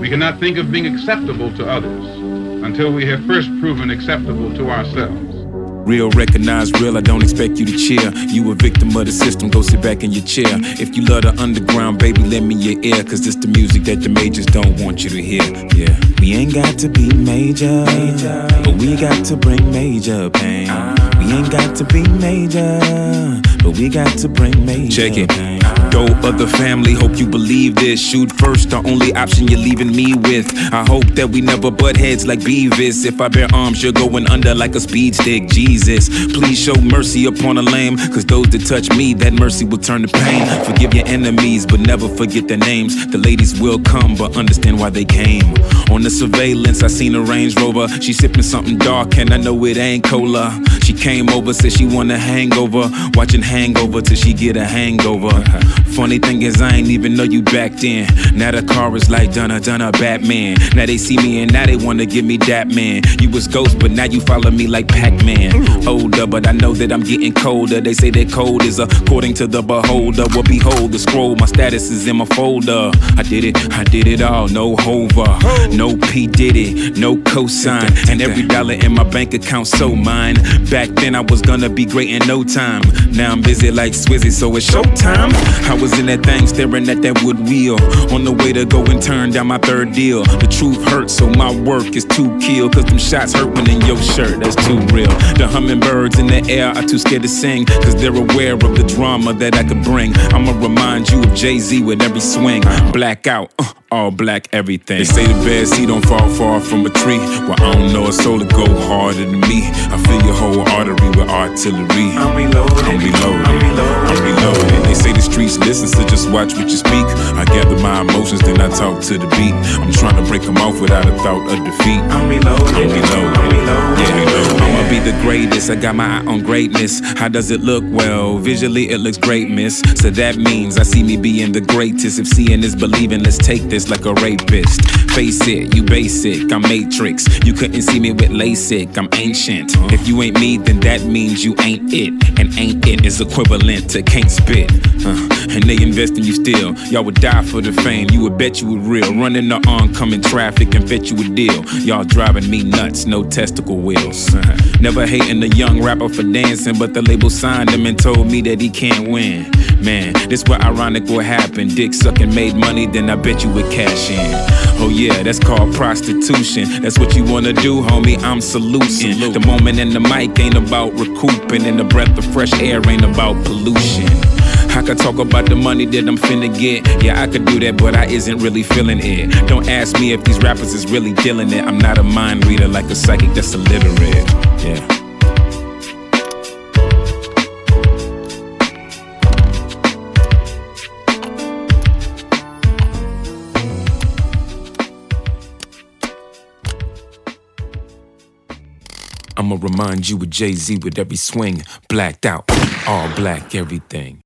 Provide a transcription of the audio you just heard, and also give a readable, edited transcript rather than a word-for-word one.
We cannot think of being acceptable to others until we have first proven acceptable to ourselves. Real, recognize real, I don't expect you to cheer. You a victim of the system, go sit back in your chair. If you love the underground, baby, lend me your ear, cause this the music that the majors don't want you to hear. Yeah. We ain't got to be major, but we got to bring major pain. We ain't got to be major, but we got to bring major. Check it. Go other family, hope you believe this. Shoot first, the only option you're leaving me with. I hope that we never butt heads like Beavis. If I bear arms, you're going under like a speed stick. Jesus, please show mercy upon a lame, cause those that touch me, that mercy will turn to pain. Forgive your enemies, but never forget their names. The ladies will come, but understand why they came. On the surveillance, I seen a Range Rover. She sipping something dark, and I know it ain't cola. She came over, said she want a hangover. Watching Hangover till she get a hangover. Funny thing is, I ain't even know you back then. Now the car is like Donna Batman. Now they see me and now they wanna give me that man. You was Ghost, but now you follow me like Pac-Man. Older, but I know that I'm getting colder. They say that cold is according to the beholder. Well, behold the scroll, my status is in my folder. I did it all, no hover, no P Diddy, no cosign, and every dollar in my bank account so mine. Back then I was gonna be great in no time. Now I'm busy like Swizzy, so it's showtime. I was in that thing staring at that wood wheel, on the way to go and turn down my third deal. The truth hurts, so my work is to kill, cause them shots hurt when in your shirt, that's too real. The hummingbirds in the air are too scared to sing, cause they're aware of the drama that I could bring. I'ma remind you of Jay-Z with every swing. Blackout, all black everything. They say the bad seed don't fall far from a tree. Well, I don't know a soul to go harder than me. I fill your whole artery with artillery. I'm reloaded. They say the streets listen, so just watch what you speak. I gather my emotions, then I talk to the beat. I'm trying to break them off without a thought of defeat. I'm reloaded. Yeah, I'ma be the greatest. I got my eye on greatness. How does it look? Well, visually it looks great, miss. So that means I see me being the greatest. If seeing is believing, let's take this like a rapist. Face it, you basic, I'm Matrix. You couldn't see me with LASIK, I'm ancient. If you ain't me, then that means you ain't it. And ain't it is equivalent to can't spit. And they invest in you still. Y'all would die for the fame, you would bet you were real. Running the oncoming traffic and bet you a deal. Y'all driving me nuts, no testicle wheels. Never hating a young rapper for dancing, but the label signed him and told me that he can't win. Man, this what ironic what happened. Dick sucking made money, then I bet you would cash in. Oh yeah, that's called prostitution. That's what you wanna do, homie, I'm saluting. The moment in the mic ain't about recouping, and the breath of fresh air ain't about pollution. I could talk about the money that I'm finna get. Yeah, I could do that, but I isn't really feeling it. Don't ask me if these rappers is really dealing it. I'm not a mind reader like a psychic that's illiterate. Yeah. I'ma remind you of Jay-Z with every swing. Blacked out, all black everything.